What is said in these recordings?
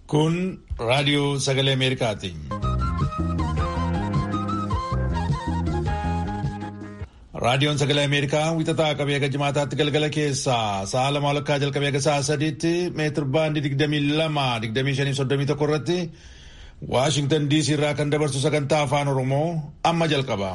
Kun raadiyoo sagalee Ameerikaati. Raadiyoon sagalee Ameerikaa wixataa qabee hanga jimaataatti galgala keessaa sa'a 2 jalqabee hanga sa'a 3tti meetir baandii 22-25-31 irratti Waashingtan DC irraa kan dabarsu sagantaa afaan Oromoo amma jalqaba.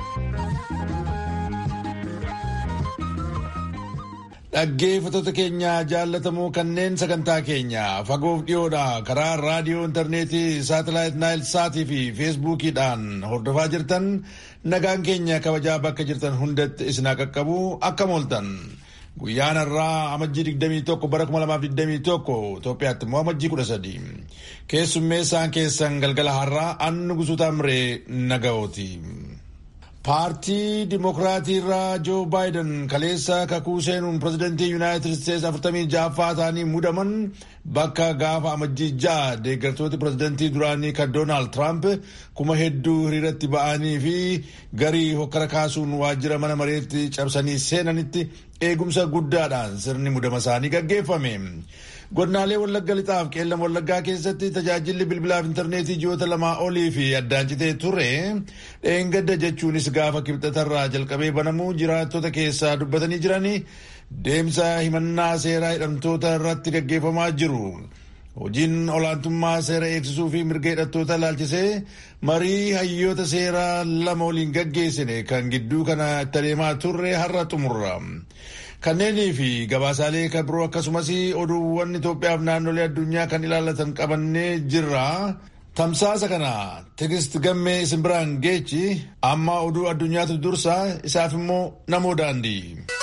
Dhaggeeffattoota keenya jaallatamoo kanneen sagantaa keenya fagoof dhiyoodha karaa raadiyoo intarneetii saatalaayit naayil saatii fi feesbuukiidhaan hordofaa jirtan nagaan keenya kabajaa bakka jirtan hundatti isin qaqqabu akkam ooltan. Guyyaan har'aa amajjii 21 bara 2021 Itoophiyaatti immoo amajjii 13 keessummeessaan keessan galgala har'aa annu gusuutaa miree nagaooti. Paartii Dimokiraatii irraa Joo Baayiden kaleessa kakuu seenuun pirezidantii Yuunaayitid Isteetsi 46ffaa ta'anii muudaman bakka gaafa amajjii 6 deeggartooti pirezidantii duraanii kan Doonaald Tiraamp kuma hedduu hiriiratti ba'anii fi garii hokkara kaasuun waajjira mana mareetti cabsanii seenanitti eegumsa guddaadhaan sirni muudama isaanii gaggeeffame. Godinaalee Wallagga Lixaaf Qeellam Wallaggaa keessatti tajaajilli bilbilaaf intarneetii ji'oota 2 olii fi addaan citee ture dheengadda jechuunis gaafa kibxatarraa jalqabee banamuu jiraattota keessaa dubbatanii jiranii deemsa himannaa seeraa hidhamtoota irratti gaggeeffamaa jiru. Hojiin olaantummaa seera eegsisuu fi mirga hidhattoota ilaalchisee marii hayyoota seeraa 2 waliin gaggeessine kan gidduu kana itti adeemaa turre har'a xumurra. Kanneenii fi gabaasaalee kan biroo akkasumas oduuwwan Itoophiyaaf naannolee addunyaa kan ilaallatan qabannee jirra. Tamsaasa kana Tigist Gammee isin biraan geechi amma oduu addunyaatu dursa isaaf immoo namoo daandii.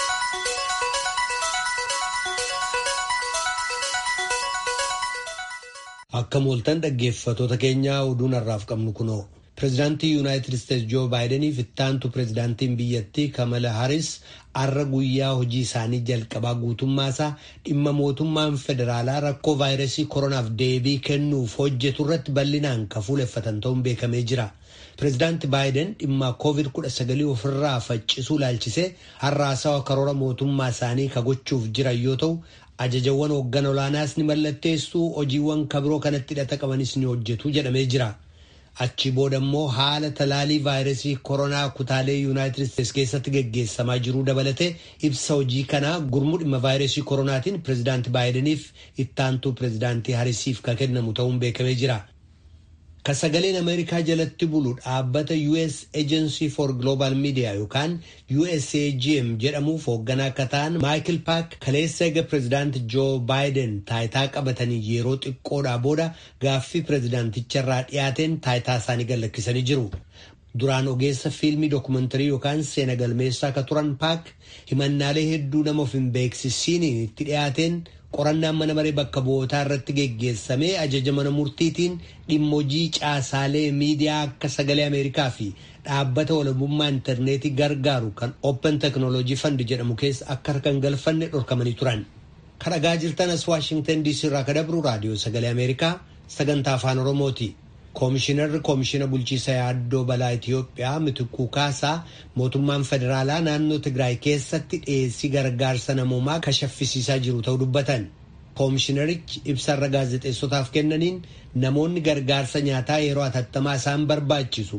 Akkam ooltan dhaggeeffattoota keenya oduun har'aaf qabnu kunoo. Pireezidaantii Yuunaayitid Isteetsi Joo Baayideniif ittaantu pireezidaantiin biyyattii Kamala Haris har'a guyyaa hojii isaanii jalqabaa guutummaasaa dhimma mootummaan federaalaa rakkoo vaayirasii koronaaf deebii kennuuf hojjetu irratti bal'inaan kan fuuleffatan ta'uun beekamee jira. Pireezidaanti Baayiden dhimma COVID-19 ofirraa faccisuu ilaalchisee har'a haasawa karoora mootummaa isaanii gochuuf jiran yoo ta'u, ajajawwan hoogganaa olaanaas ni mallatteessuu, hojiiwwan kabiroo kanatti hidhata qabanis ni hojjetu jedhamee jira. Achi booda immoo haala talaalii vaayirasii koronaa kutaalee Yuunaayitid Isteetsi keessatti gaggeessamaa jiruu dabalatee ibsa hojii kanaa gurmuu dhimma vaayirasii koronaatiin pireezidaanti Baayideniif ittaantuu pireezidaantii Harisiif kan kennamu ta'uun beekamee jira. Kan sagaleen Ameerikaa jalatti bulu dhaabbata US Agency for Global Media yookaan USAGM jedhamuuf hoogganaa akka ta'an Michael Park kaleessa eega pireezidaanti Joo Baayiden taayitaa qabatanii yeroo xiqqoodhaa booda gaaffii pireezidaanticharraa dhiyaateen taayitaa isaanii gallakkisanii jiru. Duraan ogeessa fiilmii dookumantarii yookaan seena galmeessaa akka turan Park himannaalee hedduu nama of hin beeksisiin itti dhiyaateen qorannaan mana maree bakka bu'ootaa irratti geggeessamee ajaja mana murtiitiin dhimmojii caasaalee miidiyaa akka sagalee Ameerikaa fi dhaabbata walabummaa intarneetii gargaaru kan Open Technology Fund jedhamu keessa akka harkaan galfanne dhorkamanii turan. Kan dhagaa jirtan as Waashingtan DC irraa kan dabru raadiyoo sagalee Ameerikaa sagantaa afaan Oromooti. Koomishinarri koomishina bulchiisa yaaddoo balaa Itoophiyaa Mitikuu Kaasaa mootummaan federaalaa naannoo Tigraay keessatti dhiyeessii gargaarsa namoomaa kashaffisiisaa jiru ta'uu dubbatan. Koomishinarichi ibsarra gaazexeessotaaf kennaniin namoonni gargaarsa nyaataa yeroo hatattamaa isaan barbaachisu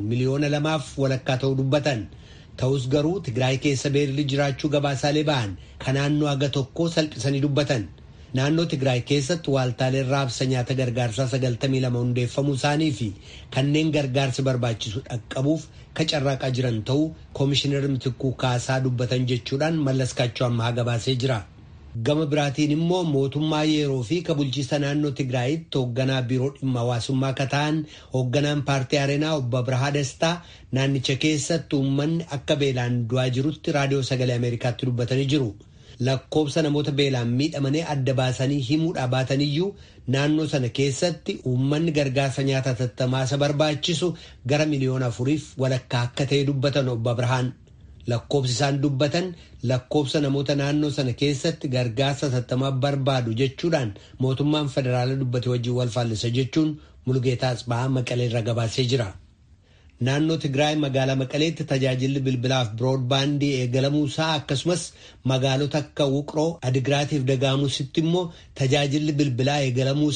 2.2 ta'uu dubbatan. Ta'us garuu Tigraay keessa beelli jiraachuu gabaasaalee ba'an kan naannoo haga tokko salphisanii dubbatan. Naannoo Tigraay keessatti waaltaaleen raabsa nyaata gargaarsaa 92 hundeeffamuu isaanii fi kanneen gargaarsa barbaachisu dhaqqabuuf kacarraaqaa jiran ta'uu koomishinar Mitikuu Kaasaa dubbatan jechuudhaan mallaskaachuu ammaa gabaasee jira. Gama biraatiin immoo mootummaa yeroo fi bulchiisa naannoo Tigraayitti hoogganaa biiroo dhimma hawaasummaa akka ta'an hoogganaan paartii Areenaa obbo Abrahaa Dastaa naannicha keessatti uummanni akka beelaan du'aa jirutti raadiyoo sagalee Ameerikaatti dubbatanii jiru. Lakkoobsa namoota beelaan miidhamanii adda baasanii himuudhaa baataniyyuu naannoo sana keessatti uummanni gargaarsa nyaata hatattamaa barbaachisu gara 4,000,000 akka ta'e dubbatan obbo Abrahaan. Lakkoobsi isaan dubbatan lakkoobsa namoota naannoo sana keessatti gargaarsa hatattamaa barbaadu jechuudhaan mootummaan federaalaa dubbate wajjin wal faallisa jechuun Mulugeetaa Asbaa Maqalee irraa gabaasee jira. Naannoo Tigraay magaalaa Maqaleetti tajaajilli bilbilaaf biroodbaandii eegalamuusaa akkasumas magaalota akka Wuqroo, Adigraatiif Dagaamuusitti immoo tajaajilli bilbilaa eegalamuusaa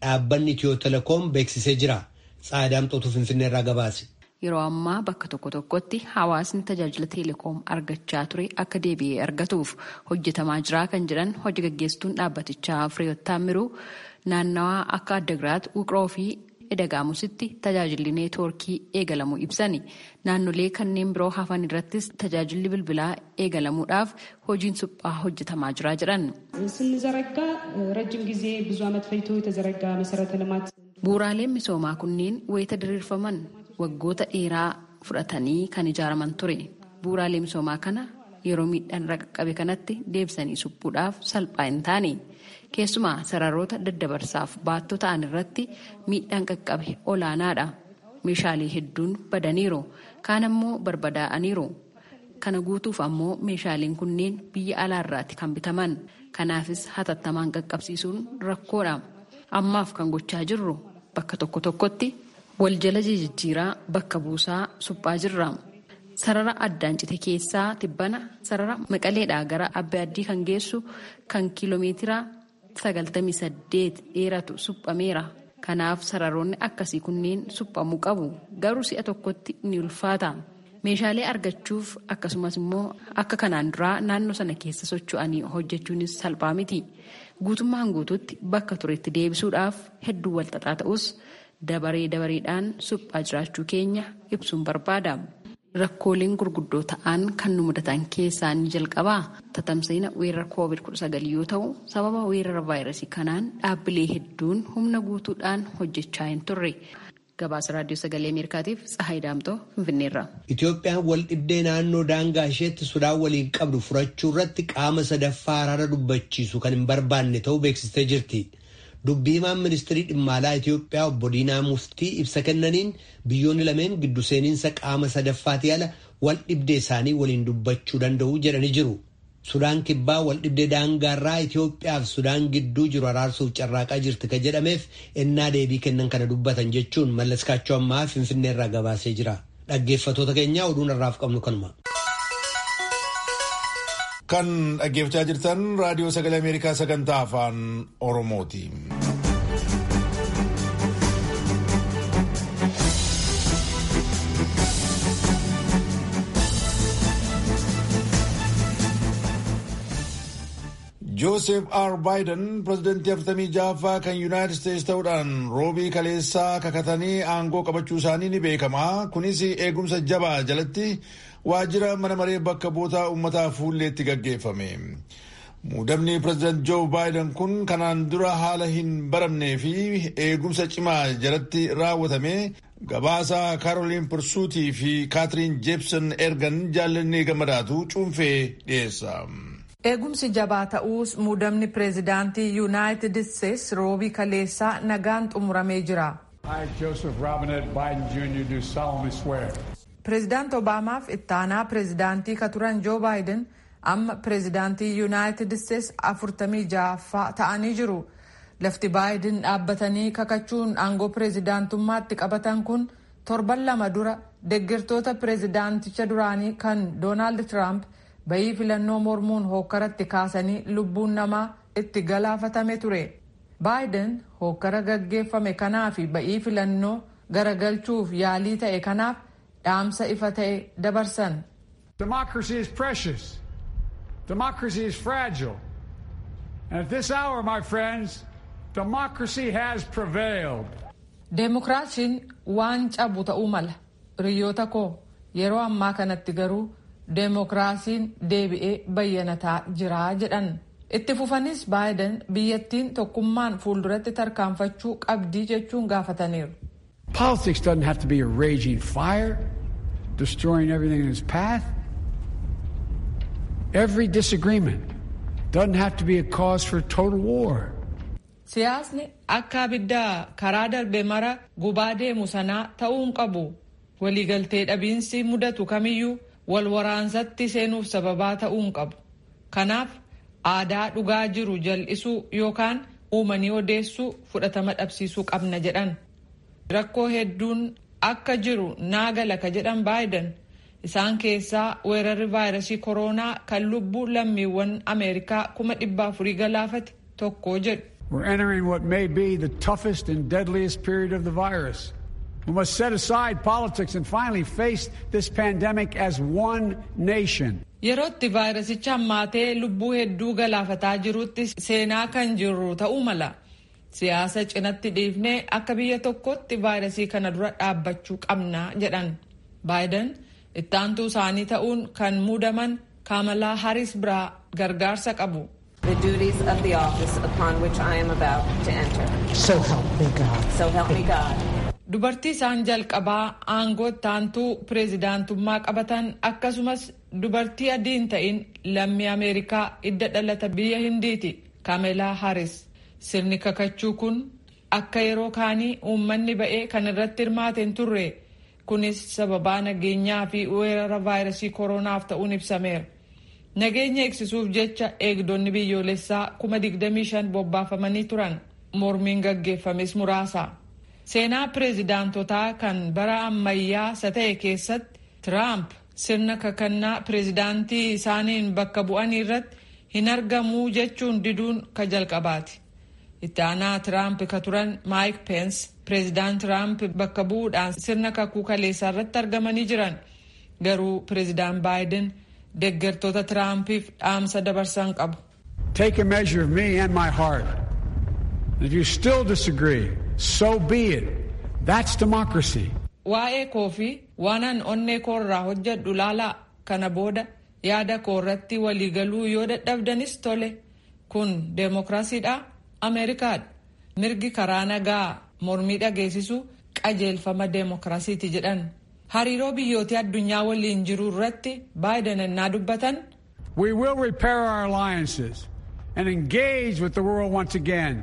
dhaabbanni Itiyoo Telekoom beeksisee jira. Tsaadaamxootu Finfinneerraa gabaase. Yeroo ammaa bakka tokko tokkotti hawaasni tajaajila Teelekoom argachaa ture akka deebi'ee argatuuf hojjetamaa jira kan jedhan hojii gaggeessituun dhaabbatichaa Fireewoot Taammiruu naannawaa akka Addagiraat, Wuqroo fi Edagaamusitti tajaajilli neetwoorkii eegalamuu ibsani. Naannolee kanneen biroo hafan irrattis tajaajilli bilbilaa eegalamuudhaaf hojiin suphaa hojjetamaa jira jedhan. ስንዘረጋ ረጅም ጊዜ ብዙ ዓመት ፈጅቶ የተዘረጋ መሰረተ ልማት bu'uuraaleen misoomaa kunneen wayita diriirfaman waggoota dheeraa fudhatanii kan ijaaraman ture. Bu'uuraalee misoomaa kana yeroo miidhaan irra qaqqabe kanatti deebisanii suphuudhaaf salphaa hin taane. Keessumaa sararoota daddabarsaaf baattoo ta'an irratti miidhaan qaqqabe olaanaadha. Meeshaalee hedduun badaniiru. Kaan ammoo barbadaa'aniiru. Kana guutuuf ammoo meeshaaleen kunneen biyya alaarraati kan bitaman. Kanaafis hatattamaan qaqqabsiisuun rakkoodha. Ammaaf kan gochaa jirru bakka tokko tokkotti wal jala jijjiiraa bakka buusaa suphaa jirra. Sarara addaan cite keessaa tibbana sarara Maqaleedhaa gara Abbee Addii kan geessu kan kiiloomeetira 98 dheeratu suphameera. Kanaaf sararoonni akkasii kunneen suphamuu qabu. Garuu si'a tokkotti ni ulfaata. Meeshaalee argachuuf akkasumas immoo akka kanaan duraa naannoo sana keessa socho'anii hojjechuunis salphaa miti. Guutummaan guutuutti bakka turetti deebisuudhaaf hedduu walxaxaa ta'us dabareedhaan suphaa jiraachuu keenya ibsuun barbaada. Rakkooleen gurguddoo ta'an kan nu mudatan keessaa ni jalqabaa tatamsa'ina weerara COVID-19 yoo ta'u sababa weerara vaayirasii kanaan dhaabbilee hedduun humna guutuudhaan hojjechaa hin turre. Gabaasa Raadiyoo Sagalee Ameerikaatiif Tsahaay Daamtoo Finfinneerra. Itoophiyaan wal dhibdee naannoo daangaa isheetti Sudaan waliin qabdu furachuu irratti qaama sadaffaa araara dubbachiisu kan hin barbaanne ta'uu beeksistee jirti. Dubbii himaan ministirii dhimma alaa Itoophiyaa obbo Diinaa Muftii ibsa kennaniin biyyoonni lameen giddu seeninsa qaama sadaffaati ala wal dhibdee isaanii waliin dubbachuu danda'u jedhanii jiru. Sudaan kibbaa wal dhibdee daangaarraa Itoophiyaa fi Sudaan gidduu jiru araarsuuf carraaqaa jirti kan jedhameef ennaa deebii kennan kana dubbatan jechuun mallaskaachoo ammaa Finfinneerraa gabaasee jira. Dhaggeeffattoota keenya oduun irraaf qabnu kanuma. Kan dhaggeeffachaa jirtan Raadiyoo Sagalee Ameerikaa sagantaa afaan Oromooti. Joseph R. Biden pirezidantii 46ffaa kan Yuunaayitid Isteetsi ta'uudhaan roobii kaleessaa kakatanii aangoo qabachuu isaanii ni beekama. Kunis eegumsa jabaa jalatti waajjira mana maree bakka bu'oota uummataa fuulleetti gaggeeffame. Muudamni pirezidaant Joo Baayiden kun kanaan dura haala hin baramnee fi eegumsa cimaa jalatti raawwatame. Gabaasa Kaaroliin Pirsuutii fi Kaatiriin Jeepson ergan jaallannee gammadaatu cuunfee dhiyeessa. Eegumsi jabaa ta'uus muudamni pireezidaantii Yuunaayitid Isteetsi roobii kaleessaa nagaan xumuramee jira. Pireezidaant Obaamaaf ittaanaa pireezidaantii ka turan Joo Baayiden amma pireezidaantii Yuunaayitid Isteetsi 46ffaa ta'anii jiru. Lafti Baayiden dhaabbatanii kakachuun aangoo pireezidaantummaatti qabatan kun torban lama dura deeggartoota pireezidaanticha duraanii kan Doonaald Tiraamp bayii filannoo mormuun hookkaratti kaasanii lubbuun namaa itti galaafatame ture. Baayiden hookkara gaggeeffame kanaa fi bayii filannoo garagalchuuf yaalii ta'e kanaaf dhaamsa ifa ta'e dabarsan. Democracy is precious. Democracy is fragile. And at this hour, my friends, democracy has prevailed. Demokraasiin waan cabu ta'uu mala. Hiriyoota koo yeroo ammaa kanatti garuu Demokraasiin deebi'ee bayyanataa jira jedhan. Itti fufanis Baayiden biyyattiin tokkummaan fuulduratti tarkaanfachuu qabdii jechuun gaafataniiru. Politics doesn't have to be a raging fire, destroying everything in its path. Every disagreement doesn't have to be a cause for total war. Siyaasni akka abiddaa karaa darbe mara gubaa deemu sanaa ta'uu hin qabu. Waliigaltee dhabiinsi mudatu kamiyyuu wal waraansatti seenuuf sababaa ta'uu hin qabu. Kanaaf aadaa dhugaa jiru jal'isuu yookaan uumanii odeessuu fudhatama dhabsiisuu qabna jedhan. Rakkoo hedduun akka jiru naagala ka jedhan Baayiden isaan keessaa weerarri vaayirasii kooroonaa kan lubbuu lammiiwwan Ameerikaa 400,000 galaafate tokko jedhu. We're entering what may be the toughest and deadliest period of the virus. We must set aside politics and finally face this pandemic as one nation. Yerootti vaayirasicha hammaatee lubbuu hedduu galaafataa jirutti seenaa kan jirru ta'uu mala. Siyaasa cinatti dhiifnee akka biyya tokkotti vaayirasii kana dura dhaabbachuu qabna jedhan. Baayiden itti aantuu isaanii ta'uun kan muudaman Kamala Harris biraa gargaarsa qabu. The duties of the office upon which I am about to enter. So help me God. So help me God. Dubartii isaan jalqabaa aangoo itti aantuu pireezidaantummaa qabatan akkasumas dubartii adii hin ta'in lammii Ameerikaa hidda dhalata biyya Hindiiti Kamala Harris. Sirni kakachuu kun akka yeroo kaanii uummanni ba'ee kan irratti hirmaate hin turre. Kunis sababaa nageenyaa fi weerara vaayirasii koronaaf ta'uun ibsameera. Nageenya eegsisuuf jecha eegdonni biyyoolessaa 25,000 bobbaafamanii turan. Mormiin gaggeeffames muraasa. Seenaa pireezidaantotaa kan bara ammayyaa isa ta'e keessatti Tiraamp sirna kakannaa pireezidaantii isaaniin bakka bu'anii irratti hin argamuu jechuun diduun ka jalqabaati. Itti aanaa Tiraamp ka turan Maayik Peens pireezidaant Tiraamp bakka bu'uudhaan sirna kakuu kaleessaa irratti argamanii jiran. Garuu pireezidaant Baayiden deeggartoota Tiraampiif dhaamsa dabarsan qabu. Take a measure of me and my heart. If you still disagree, so be it. That's democracy. Waa'ee koo fi waanan onnee koo irraa hojjedhu laalaa kana booda yaada koo irratti waliigaluu yoo dadhabdanis tole. Kun deemokiraasiidha, Ameerikaadha. Mirgi karaa nagaa mormii dhageessisu qajeelfama deemokiraasiiti jedhan. Hariiroo biyyootii addunyaa waliin jiru irratti Baayiden ennaa dubbatan. We will repair our alliances and engage with the world once again.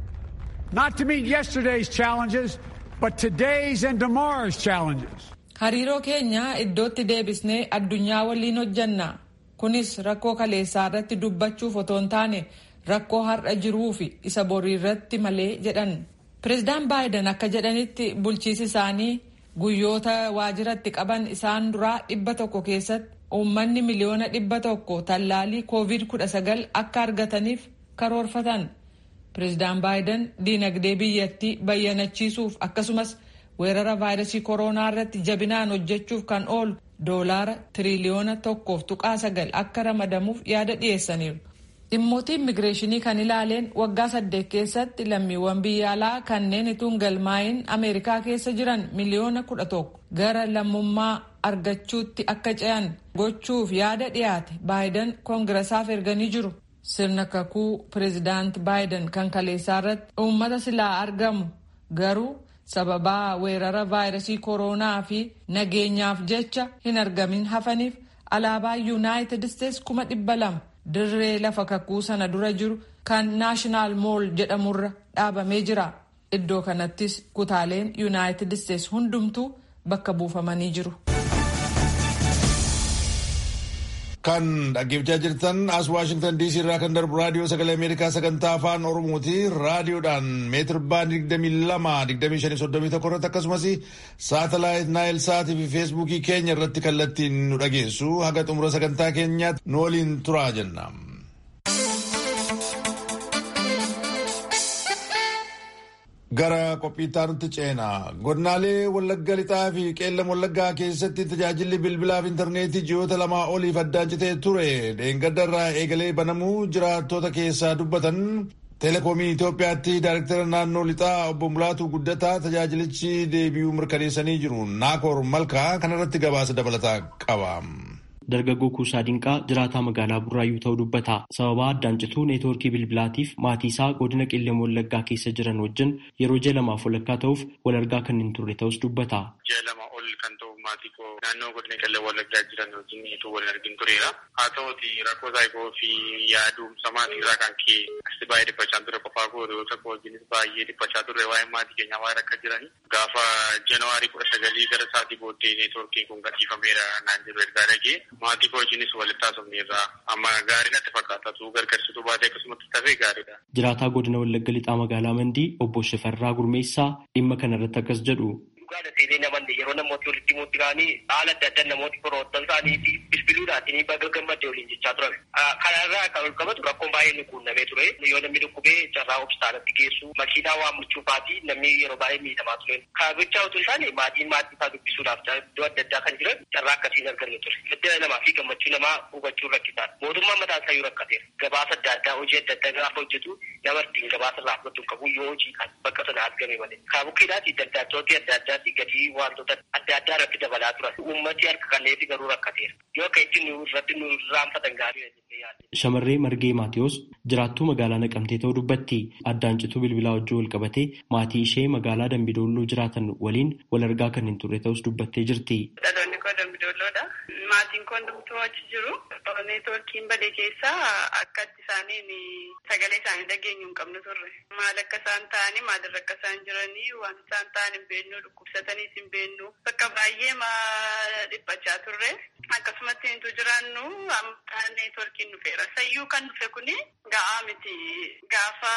Not to meet yesterday's challenges, but today's and tomorrow's challenges. Hariiroo keenya iddootti deebisnee addunyaa waliin hojjanna. Kunis rakkoo kaleessaa irratti dubbachuuf otoo hin taane rakkoo har'a jiruu fi isa borii irratti malee jedhan. Pireezidaant Baayiden akka jedhanitti bulchiisi isaanii guyyoota waajiratti qaban isaan duraa 100 keessatti uummanni miliyoona 100 tallaalii COVID-19 akka argataniif karoorfatan. Pireezidaant Baayiden diinagdee biyyattii bayyanachiisuuf akkasumas weerara vaayirasii koronaa irratti jabinaan hojjechuuf kan oolu $1 tiriliyoona 1.9 akka ramadamuuf yaada dhiyeessaniiru. Dhimmoota immigireeshinii kan ilaaleen waggaa 8 keessatti lammiiwwan biyya alaa kanneen ituun galmaayin Ameerikaa keessa jiran miliyoona 11 gara lammummaa argachuutti akka ce'an gochuuf yaada dhiyaate Baayiden koongiressaaf erganii jiru. Sirna kakuu pireezidaant Baayiden kan kaleessaa irratti uummata silaa argamu garuu sababaa weerara vaayirasii koronaa fi nageenyaaf jecha hin argamin hafaniif alaabaa Yuunaayitid Isteets 200,000 dirree lafa kakuu sana dura jiru kan Naashinaal Mool jedhamurra dhaabamee jira. Iddoo kanattis kutaaleen Yuunaayitid Isteets hundumtuu bakka buufamanii jiru. Kan dhaggeeffachaa jirtan as Waashingtan DC irraa kan darbu raadiyoo sagalee Ameerikaa sagantaa afaan Oromooti. Raadiyoodhaan meetir baandii 22-25-31 irratti akkasumas saatalaayit Naayil Saatii fi Feesbuukii keenya irratti kallattiin nu dhageessu. Haga xumura sagantaa keenyaatti nu waliin turaa jenna. Gara qophiittaa nutti ceena. Godinaalee Wallagga Lixaa fi Qeellam Wallaggaa keessatti tajaajilli bilbilaaf intarneetii ji'oota 2 oliif addaan citee ture. Dheengaddarraa eegalee banamuu jiraattota keessaa dubbatan Telekoomii Itoophiyaatti Daayirektara naannoo Lixaa obbo Mulaatuu Guddataa tajaajilichi deebi'uu mirkaneessanii jiru. Naakoor Malkaa kanarratti gabaasa dabalataa qaba. Dargaggoo Kuusaa Dinqaa jiraataa magaalaa Burraayyuu ta'uu dubbata. Sababa addaan cituu neetwoorkii bilbilaatiif maatii isaa godina Qeellam Wallaggaa keessa jiran wajjin yeroo 2 walakkaa ta'uuf wal argaa kan hin turre ta'us dubbata. 2 ol kan ta'u maatii koo naannoo godina Qeellam Wallaggaa jiran wajjin utuu wal argin tureera. Haa ta'uti rakkoo saayikoo fi yaadumsa maatii irraa kan ka'e asi baay'ee dhiphachaa ture qofaa koo yoo ta'u wajjinis baay'ee dhiphachaa turre waa'ee maatii keenyaa waan akka jirani. Gaafa Janawaarii 19 gara sa'aatii booddee neetwoorkiin kun gadhiifameera naan jedhu ergaa dhagee. Maatii koo wajjinis walitti haasofneerra amma gaarii natti fakkaata tu gargaarsituu baatee akkasumatti tafee gaariidha. Jiraataa godina Wallagga Lixaa magaalaa Mandii obbo Shifarraa Gurmeessaa dhimma kanarratti akkas jedhu. Dhugaadha seenee namoonni yeroo namooti walitti muutti ka'anii haala adda addaa namooti firoottan isaanii fi bilbiluudhaatiin baga gammadde waliin jechaa turan. Kanarraa kan ol qabatu rakkoon baay'ee nu quunnamee ture. Yoo namni dhukkubee carraa hospitaalatti geessu makiinaa waammachuufaatii namni yeroo baay'ee miidhamaa ture. Kaabichaa utuu isaan maatii isaa dubbisuudhaaf iddoo adda addaa kan jiran carraa akkasiin arganne ture. Gaddina namaa fi gammachuu namaa hubachuu rakkisaadha. Mootummaan mataan isaa yoo rakkateera. Gabaasa adda addaa hojii adda addaa gaafa hojjetu nama ittiin gabaasa irraa fudhatu qabu yoo hojii kan bakka sana argame malee. Kaabukkiidhaati daldaltooti adda addaati gadii wantoota adda addaa irratti dabalaa turan. Uummati harka qalleefi garuu rakkateera. Yoo akka itti irratti nu raanfatan gaarii Shamarree Margee Maatiyus jiraattuu magaalaa Naqamtee ta'uu dubbatti. Addaan cituu bilbilaa wajjin wal qabatee maatii ishee magaalaa Dambidolloo jiraatan waliin wal argaa kan hin turre ta'us dubbattee jirti. Dhaloonni koo Dambidolloodha. Maatiin koo hundumtuu achi jiru. Neetwoorkiin badee keessaa akka isaaniin sagalee isaanii dhageenyu hin qabnu turre. Maal akka isaan ta'anii maalirra akka isaan jiranii waan isaan ta'an hin beeknu dhukkubsataniis hin beeknu. Bakka baay'ee dhiphachaa turre. Akkasumatti hintu jiraannu amma neetwoorkiin dhufeera. Sayyuu kan dhufe kuni ga'aa miti. Gaafa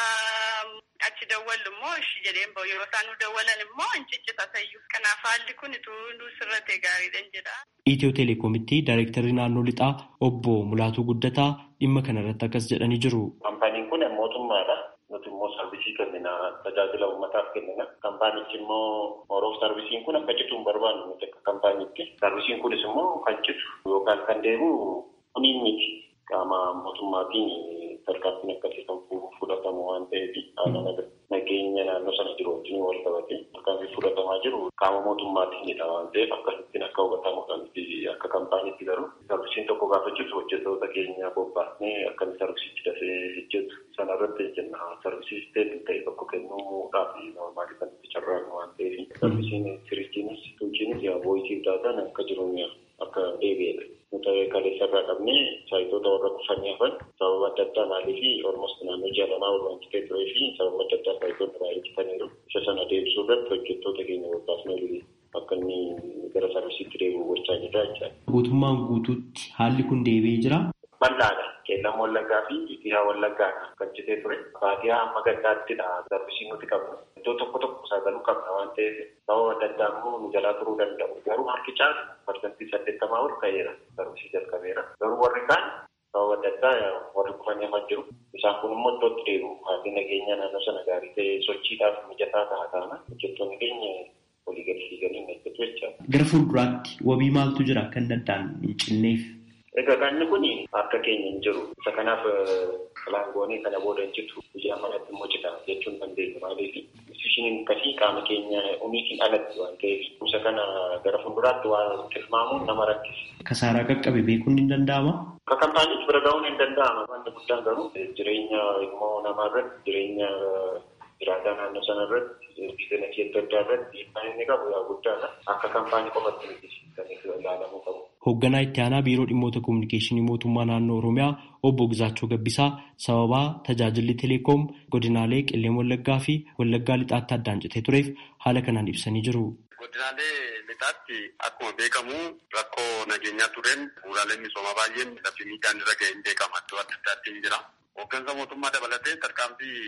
achi dawwallu immoo ishi jedheen bahu yeroo isaan nu dawwalan immoo hin ciccita sayyuu. Kanaaf haalli kun ituu sirratee gaariidhaan jedha. Itiyoo Telekoomitti Daayirektarri naannoo lixaa obbo Mulaatuu Guddataa dhimma kanarratti akkas jedhanii jiru. Kaampaaniin kun mootummaadha. Nuti immoo sarvisii kennina. Tajaajila uummataaf kennina. Kaampaanichi immoo moroof sarvisiin kun akka citu hin barbaannu nuti akka kaampaaniitti. Sarvisiin kunis immoo kan citu yookaan kan deebi'u kuniin miti. Qaama mootummaatiin tarkaanfiin akkasii kan fudhatamu waan ta'eef haala nageenya naannoo sana jiru wajjin wal qabatee tarkaanfii fudhatamaa jiru qaama mootummaatiinidha waan ta'eef akkasittiin akka hubatamu kan akka kaampaaniitti garuu sarvisiin tokko gaafa citu hojjettoota keenya bobbaasnee akkamitti sarvisiichi dafee hojjetu sana irratti jenna sarvisii isteetii ta'e tokko kennuudhaaf normaalii kan itti carraaqnu waan ta'eef sarvisiin siriichiinis tuuchiinis voisii daataan akka jiru akka deebi'edha. Nuti kaleessarraa qabnee saayitoota warra kufanii hafan sababa adda addaa maalii fi almost naannoo jaalamaa walwaanchitee turee fi sababa adda addaa saayitoota baay'ee citaniiru. Isa sana deebisuu irratti hojjettoota keenya bobbaasnee akka inni gara sarvisiitti deebi'u gochaa jirra jechaadha. Guutummaan guutuutti haalli kun deebi'ee jira. Bal'aadha. Qeellam Wallaggaa fi Itiyaa Wallaggaa kan citee ture. Baadiyyaa hamma gaddaattiidha sarvisiin nuti qabna. Iddoo tokko saagaluu qabna waan ta'eef sababa adda addaa immoo nu jalaa turuu danda'u. Garuu harki caalu parsantii 80 ol ka'eera. Sarvisii jalqabeera. Garuu warri kaan sababa adda addaa warri kufanii hafan jiru. Isaan kun immoo iddootti deebi'u. Haalli nageenya naannoo sana gaarii ta'e sochiidhaaf mijataa ta'a. Hojjettoonni keenya walii gadi fiiganii eeggatu jechaadha. Gara fuulduraatti wabii maaltu jira kan daddaan hin cinneef? Egaa kanni kun harka keenya hin jiru. Isa kanaaf laangoonii kana booda hin citu. Biyya amanatti immoo cita jechuun dandeenya maaliif isheen kasii qaama keenya umiitiin alatti waan ta'eef isa kana gara fuulduraatti waan tilmaamuun nama rakkisa. Kasaaraa qaqqabe beekuun hin danda'ama? Akka kaampaaniitti bira ga'uun hin danda'ama. Wanti guddaan garuu jireenya ilmoo namaa irratti jireenya jiraataa naannoo sana irratti biizinasii adda addaa irratti dhiibbaan inni qabu yaa guddaadha. Akka kaampaanii qofatti miti kan ilaalamuu qabu. Hoogganaa itti aanaa biiroo dhimmoota kominikeeshinii mootummaa naannoo Oromiyaa obbo Gizaachoo Gabbisaa sababaa tajaajilli teleekoom godinaalee Qellem Wallaggaa fi Wallaggaa lixaatti addaan citee tureef haala kanaan ibsanii jiru. Godinaalee lixaatti akkuma beekamu rakkoo nageenyaa tureen bu'uuraaleen misoomaa baay'een lafti miidhaan irra ga'e hin beekama. Iddoo adda addaatti hin jira. Hooggansa mootummaa dabalatee tarkaanfii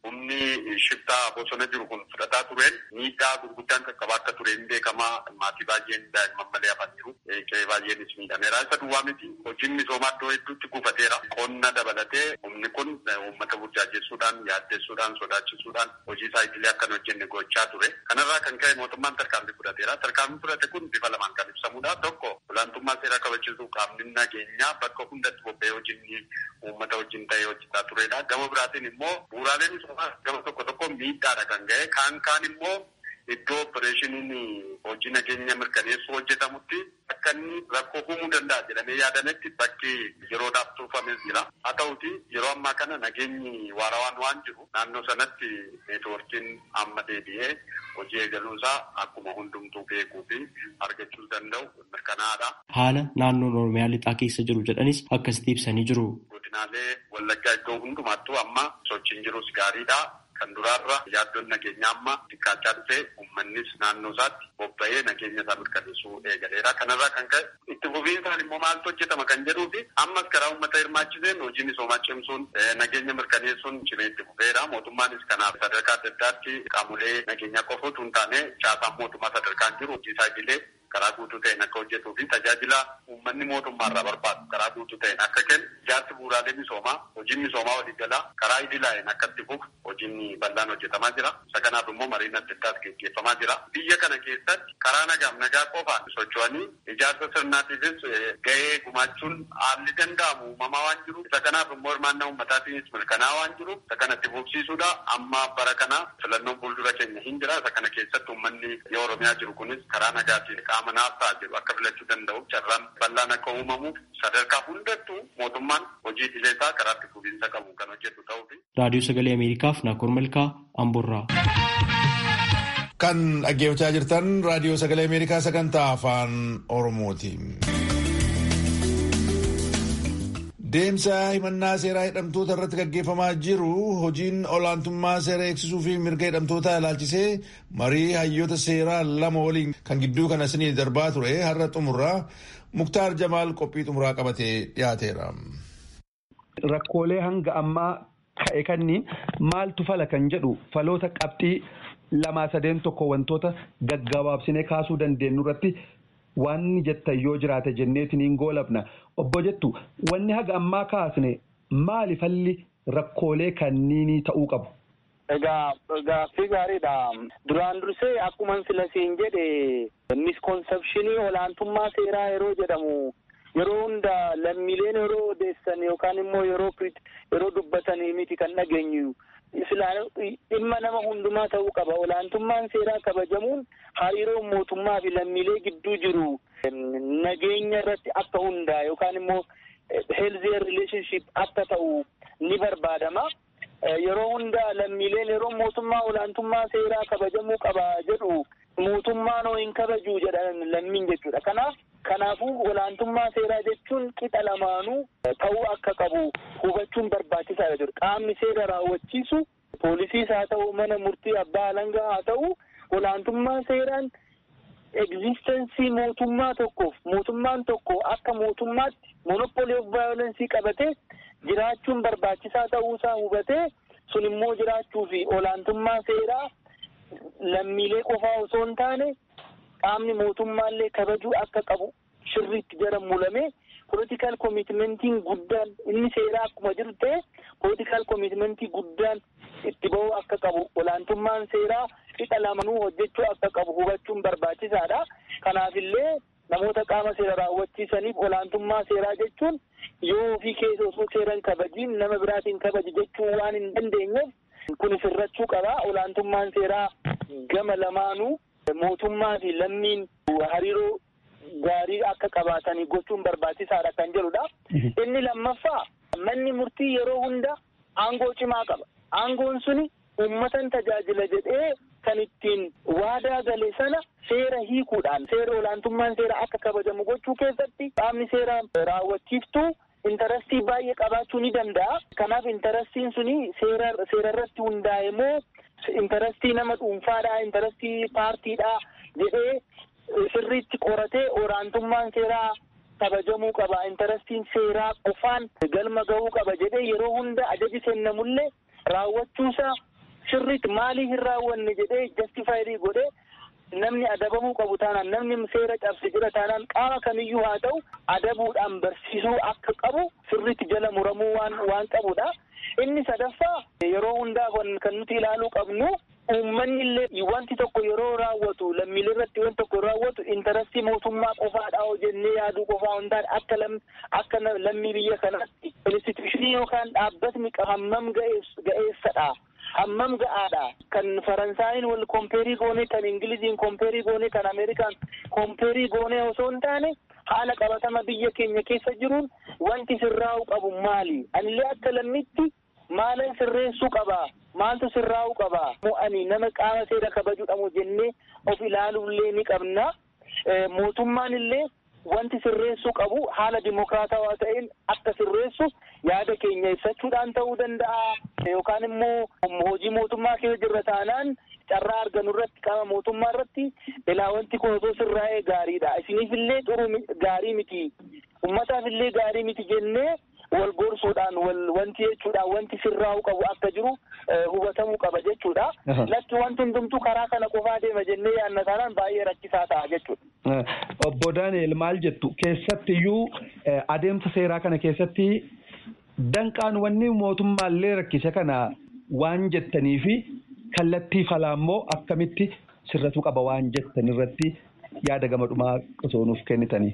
humni shiftaa bosona jiru kun fudhataa tureen miidhaa gurguddaan qaqqabaa akka ture hin beekamaa. Maatii baay'een daa'imman malee hafan jiru. Qe'ee baay'eenis miidhameera. Isa duwwaa miti hojiin misoomaa iddoo hedduutti gufateera. Qonna dabalatee humni kun uummata burjaajessuudhaan, yaaddessuudhaan, sodaachisuudhaan hojii isaa idilee akka hin hojjenne gochaa ture. Kanarraa kan ka'e mootummaan tarkaanfii fudhateera. Tarkaanfii fudhate kun bifa lamaan kan ibsamudha. Tokko olaantummaa seeraa kabachiisuu qaamni nageenyaa bakka hundatti bobba'ee hojiin uummata wajjin ta'ee hojjetaa turedha. Gama biraatiin immoo bu'uuraaleen misoomaa gama tokko miidhaadha kan ga'e. Kaan immoo iddoo opereeshiniin hojii nageenya mirkaneessuu hojjetamutti akka inni rakkoo uumuu danda'a jedhamee yaadametti bakki yeroodhaaf turfames jira. Haa ta'uti yeroo ammaa kana nageenyi waarawaan waan jiru naannoo sanatti neetwoorkiin amma deebi'ee hojii eegaluusaa akkuma hundumtuu beekuu fi argachuu danda'u mirkanaa'aadha. Haala naannoon Oromiyaa lixaa keessa jiru jedhanis akkasitti ibsanii jiru. Godinaalee Wallaggaa iddoo hundumattuu amma sochiin jirus gaariidha. Kan duraarra yaaddoon nageenyaa amma xiqqaachaa dhufee uummannis naannoo isaatti bobba'ee nageenya isaa mirkaneessuu eegaleera. Kanarraa kan ka'e itti fufiinsaan immoo maaltu hojjetama kan jedhuu fi ammas karaa uummata hirmaachiseen hojii misoomaa cimsuun nageenya mirkaneessuun cimee itti fufeera. Mootummaanis kanaaf sadarkaa adda addaatti qaamolee nageenyaa qofa utuu hin taane caasaan mootummaa sadarkaan jiru hojii isaa idilee karaa guutuu ta'een akka hojjetuu fi tajaajila uummanni mootummaarraa barbaadu karaa guutuu ta'een akka kennu ijaarsi bu'uuraalee misoomaa hojiin misoomaa waliigalaa karaa idilaa'een akka itti fufu hojiin bal'aan hojjetamaa jira. Isa kanaaf immoo mariin adda addaas gaggeeffamaa jira. Biyya kana keessatti karaa nagaa qofaan socho'anii ijaarsa sirnaatiifis gahee gumaachuun haalli danda'amu uumamaa waan jiru. Isa kanaaf immoo hirmaannaa uummataatiinis mirkanaa waan jiru. Isa kanatti fufsiisuudha. Amma bara kana filannoon fuuldura keenya hin jira. Isa kana keessatti uummanni yoo Oromiyaa jiru kunis karaa nagaatiin qaama naaf ta'a jedhu akka filachuu danda'u carraan bal'aan akka uumamuuf sadarkaa hundattuu mootummaan hojii idilee isaa karaa itti fufiinsa qabu kan hojjetu ta'uufi. Raadiyoo Sagalee Ameerikaaf Naakoor Malkaa Amboorraa. Kan dhaggeeffachaa jirtan Raadiyoo Sagalee Ameerikaa sagantaa afaan Oromooti. Deemsa himannaa seeraa hidhamtoota irratti gaggeeffamaa jiru hojiin olaantummaa seera eegsisuu fi mirga hidhamtootaa ilaalchisee marii hayyoota seeraa lama waliin kan gidduu kana isinii darbaa ture har'a xumurraa Muktaar Jamaal qophii xumuraa qabatee dhiyaateera. Rakkoolee hanga ammaa ka'e kanniin maaltu fala kan jedhu faloota qabxii 2-3 tokko wantoota gaggabaabsinee kaasuu dandeenyu irratti waan jettan yoo jiraate jenneetiin hin goolabna. Obbo jettu wanni haga ammaa kaasne maali falli rakkoolee kanniinii ta'uu qabu? Gaaffii gaariidha. Duraan dursee akkuma filasiin jedhe misconceptionii olaantummaa seeraa yeroo jedhamu yeroo hunda lammiileen yeroo odeessan yookaan immoo yeroo dubbatanii miti kan dhageenyu. Dhimma nama hundumaa ta'uu qaba. Olaantummaan seeraa kabajamuun hariiroo mootummaa fi lammiilee gidduu jiru nageenya irratti akka hundaa yookaan immoo healthier relationship akka ta'u ni barbaadama. Yeroo hundaa lammiileen yeroo mootummaa olaantummaa seeraa kabajamuu qaba jedhu mootummaan hoo hin kabaju jedhan lammiin jechuudha. Kanaafuu olaantummaa seeraa jechuun qixa lamaanuu ta'uu akka qabu hubachuun barbaachisaadha jechuudha. Qaamni seera raawwachiisu poolisiis haa ta'u mana murtii abbaa alangaa haa ta'u olaantummaa seeraan egzistensii mootummaa tokkoof mootummaan tokko akka mootummaatti monopoly of violence qabatee jiraachuun barbaachisaa ta'uusaa hubatee sun immoo jiraachuu fi olaantummaa seeraa lammiilee qofaa osoo hin taane qaamni mootummaallee kabajuu akka qabu shirriitti jara mulame political commitmentiin guddaan inni seeraa akkuma jiru ta'e political commitmentii guddaan itti ba'uu akka qabu olaantummaan seeraa qixa lamanuu hojjechuu akka qabu hubachuun barbaachisaadha. Kanaafillee namoota qaama seera raawwachiisaniif olaantummaa seeraa jechuun yoo ofii keessa osoo seeran kabajiin nama biraatiin kabaji jechuu waan hin dandeenyeef kun sirrachuu qaba. Olaantummaan seeraa gama lamaanuu mootummaa fi lammiin hariiroo gaarii akka qabaatanii gochuun barbaachisaadha kan jedhudha. Inni lammaffaa manni murtii yeroo hunda aangoo cimaa qaba. Aangoon suni uummatan tajaajila jedhee kan ittiin waadaa gale sana seera hiikuudhaan seera olaantummaan seera akka kabajamu gochuu keessatti qaamni seera raawwachiiftuu intarastii baay'ee qabaachuu ni danda'a. Kanaaf intarastiin suni seera irratti hundaa'e moo intarastii nama dhuunfaadhaa intarastii paartiidhaa jedhee sirriitti qoratee olaantummaan seeraa kabajamuu qaba. Intarastiin seeraa qofaan galma gahuu qaba jedhee yeroo hunda ajaji kennamullee raawwachuusaa sirriitti maalii hin raawwanne jedhee justifaayirii godhee namni adabamuu qabu taanaan namni seera cabse jira taanaan qaama kamiyyuu haa ta'u adabuudhaan barsiisuu akka qabu sirriitti jala muramuu waan qabudha. Inni sadaffaa yeroo hundaa kan nuti ilaaluu qabnu uummanni illee wanti tokko yeroo raawwatu lammiilee irratti wanti tokko raawwatu intarastii mootummaa qofaadhaa hojjennee yaaduu qofaa hundaan akka lammii biyya kanaatti instituushinii yookaan dhaabbatni hammam ga'eessadha. Hammam ga'aadha kan Faransaayiin wal kompeerii goone kan Ingiliziin kompeerii goone kan Ameerikaan kompeerii goone osoo hin taane haala qabatama biyya keenya keessa jiruun wanti sirraa'uu qabu maali? Anillee akka lammiitti maalan sirreessuu qaba? Maaltu sirraa'uu qaba? Mo'anii nama qaama seera kabajuudhamu jennee of ilaaluullee ni qabna. Mootummaan illee wanti sirreessuu qabu haala dimokiraatawaa ta'een akka sirreessu yaada keenya ibsachuudhaan ta'uu danda'a. Yookaan immoo hojii mootummaa keessa jirra taanaan carraa argannu irratti qaama mootummaa irratti ilaa wanti kun osoo sirraa'ee gaariidha. Isiniif illee gaarii miti. Uummataaf illee gaarii miti jennee wal gorsuudhaan wanti jechuudhaan wanti sirraa'uu qabu akka jiru hubatamuu qaba jechuudha. Lakki wanti hundumtuu karaa kana qofaa deema jennee yaadna taanaan baay'ee rakkisaa ta'a jechuudha. Obbo Daani'el maal jettu keessattiyyuu adeemsa seeraa kana keessatti danqaan wanni mootummaallee rakkise kana waan jettanii fi kallattii falaammoo akkamitti sirratu qaba waan jettan irratti yaada gamadhumaa osoo nuuf kennitanii.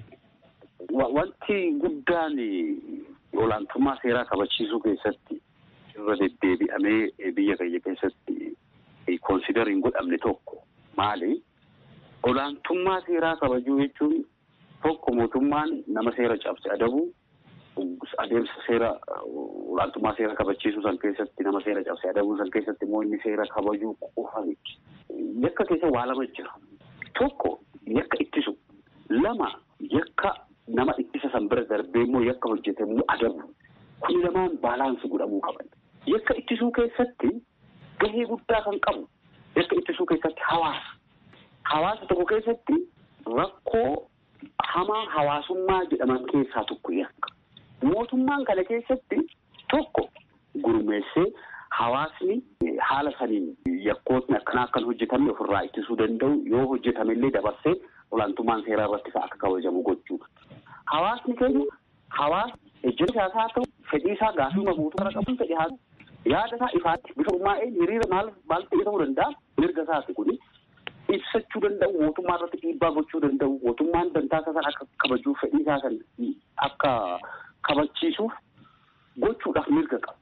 Wanti guddaan olaantummaa seeraa kabachiisuu keessatti irra deddeebi'amee biyya keenya keessatti konsidariin godhamne tokko maali? Olaantummaa seeraa kabajuu jechuun tokko mootummaan nama seera cabse adabu adeemsa seera olaantummaa seera kabachiisuu san keessatti nama seera cabse adabuu san keessatti immoo inni seera kabajuu qofa miti. Yakka keessa waa lama jira. Tokko yakka ittisu, lama yakka nama ittisa san bira darbee immoo yakka hojjetamu adabu. Kun lamaan baalaansi godhamuu qaban. Yakka ittisuu keessatti gahee guddaa kan qabu yakka ittisuu keessatti hawaasa tokko keessatti rakkoo hamaa hawaasummaa jedhaman keessaa tokko yakka. Mootummaan kana keessatti tokko gurmeessee hawaasni haala saniin yakkootni akkanaa akkan hojjetamne ofirraa ittisuu danda'u yoo hojjetamellee dabarsee olaantummaan seeraa irratti akka kabajamu gochuudha. Hawaasni keenya hawaasa ejjeta siyaasaa haa ta'u fedhii isaa gaafii mootummaa qabuun fedhii haa ta'u yaada isaa ifaatti bifa gurmaa'een hiriira maal ta'ee ta'uu danda'a mirga isaati kuni ibsachuu danda'u mootummaa irratti dhiibbaa gochuu danda'u mootummaan dantaa isaa san akka kabajuuf fedhii isaa san akka kabachiisuuf gochuudhaaf mirga qaba.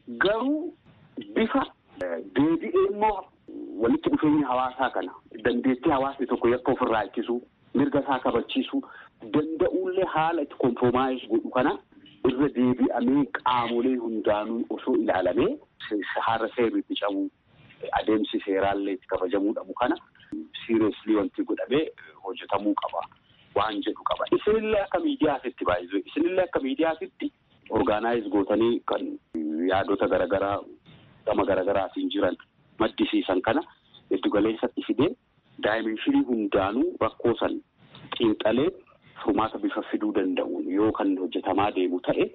Garuu bifa deebi'ee immoo walitti dhufeenya hawaasaa kana dandeettii hawaasni tokko yakka ofirraa ittisuu mirga isaa kabachiisuu danda'ullee haala itti komproomaayis godhu kana irra deebi'amee qaamolee hundaanuu osoo ilaalamee haala seerriitti cabuu adeemsi seeraallee itti kabajamuu dhabu kana siireeslii wanti godhamee hojjetamuu qaba waan jedhu qaba. Isinillee akka miidiyaasitti baay'isuu isinillee akka miidiyaasitti orgaanaayiz gootanii kan yaadota garaagaraa gama garaagaraatiin jiran maddisiisan kana giddu galeessatti fidee daayimeenshinii hundaanuu rakkoo san xiinxalee furmaata bifa fiduu danda'uun yoo kan hojjetamaa deemu ta'e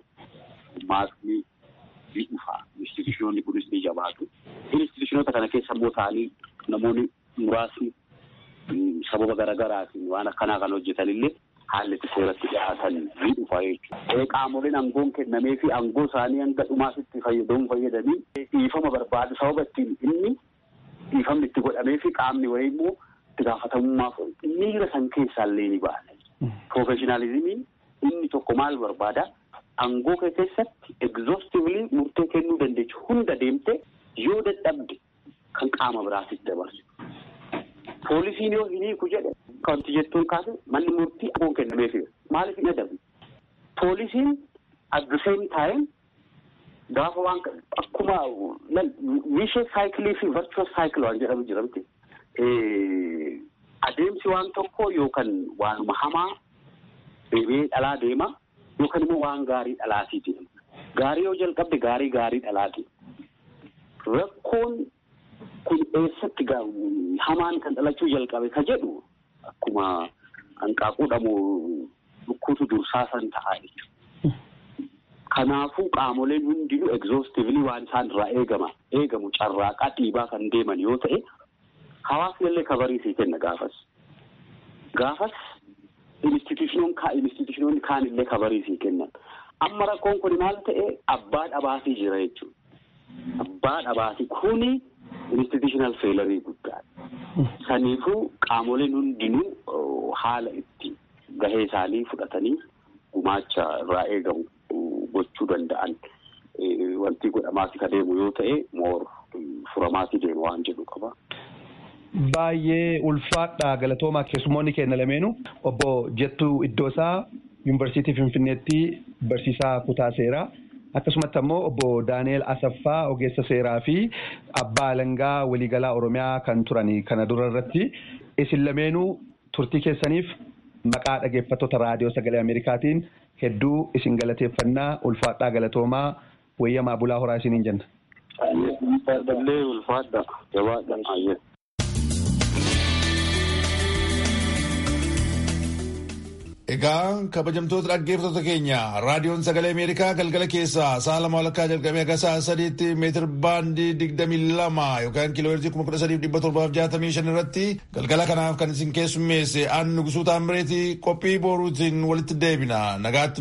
maasni ni dhufa. Instituushiinoonni kunis ni jabaatu. Instituushiinoota kana keessa immoo ta'anii namoonni muraasni sababa garaagaraatiin waan akkanaa kan hojjetanillee haalli itti seeratti dhiyaatan ni dhufa jechuudha. Qaamoleen aangoon kennamee fi aangoo isaanii hanga dhumaasitti fayyadamanii dhiifama barbaadu sababa ittiin inni dhiifamni itti godhamee fi qaamni wayii immoo itti gaafatamummaaf miira san keessaallee ni baana. Professionalizimiin inni tokko maal barbaada? Aangoo keessatti exhaustively murtee kennuu dandeechu hunda deemte yoo dadhabde kan qaama biraatitti dabarsu. Poolisiin yoo hin hiiku jedhe kanti jettuun kaase manni murtii aangoon kennameef maaliif hin adabu? Poolisiin at the same time gaafa waan akkuma vicious cycle fi virtuous cycle waan jedhamu jira miti. Adeemsi waan tokko yookaan waanuma hamaa deemee dhalaa deema yookaan immoo waan gaarii dhalaatii deema. Gaarii yoo jalqabde gaarii dhalaati. Rakkoon kun eessatti hamaan kan dhalachuu jalqabe ka jedhu akkuma hanqaaquudhamu dhukkuutu dursaa san ta'a jechuudha. Kanaafuu qaamoleen hundinuu exhaustively waan isaan irraa eegamu carraaqaa dhiibaa kan deeman yoo ta'e hawaasni illee kabarii sii kenna gaafas instituutiinoonni kaan illee kabarii sii kennan. Amma rakkoon kun maal ta'e abbaa dhabaatii jira jechuudha. Abbaa dhabaatii kuni institutional failure guddaadha. Saniifuu qaamoleen hundinuu haala itti gahee isaanii fudhatanii gumaacha irraa eegamu gochuu danda'an wanti godhamaati ka deemu yoo ta'e moor furamaati deemu waan jedhu qaba. Baay'ee ulfaadha galatoomaa keessummoonni keenya lameenu obbo Jettuu Iddoosaa Yuunivarsiitii Finfinneetti barsiisaa kutaa seeraa akkasumatti ammoo obbo Daani'el Asaffaa ogeessa seeraa fi abbaa alangaa waliigalaa Oromiyaa kan turani kana dura irratti isin lameenuu turtii keessaniif maqaa dhaggeeffattoota raadiyoo sagalee Ameerikaatiin hedduu isin galateeffannaa ulfaadhaa galatoomaa wayyamaa bulaa horaa isiniin jenna. Dallee ulfaadha jabaadhaan ayye. Egaa kabajamtoota dhaggeeffattoota keenya raadiyoon sagalee Ameerikaa galgala keessaa sa'a 2 jalqabee akka sa'a 3tti meetir baandii 22 yookaan kiiloohertzii 13,765 irratti galgala kanaaf kan isin keessummeesse Nugusuu Taammireetii qophii boruutiin walitti deebina nagaatti.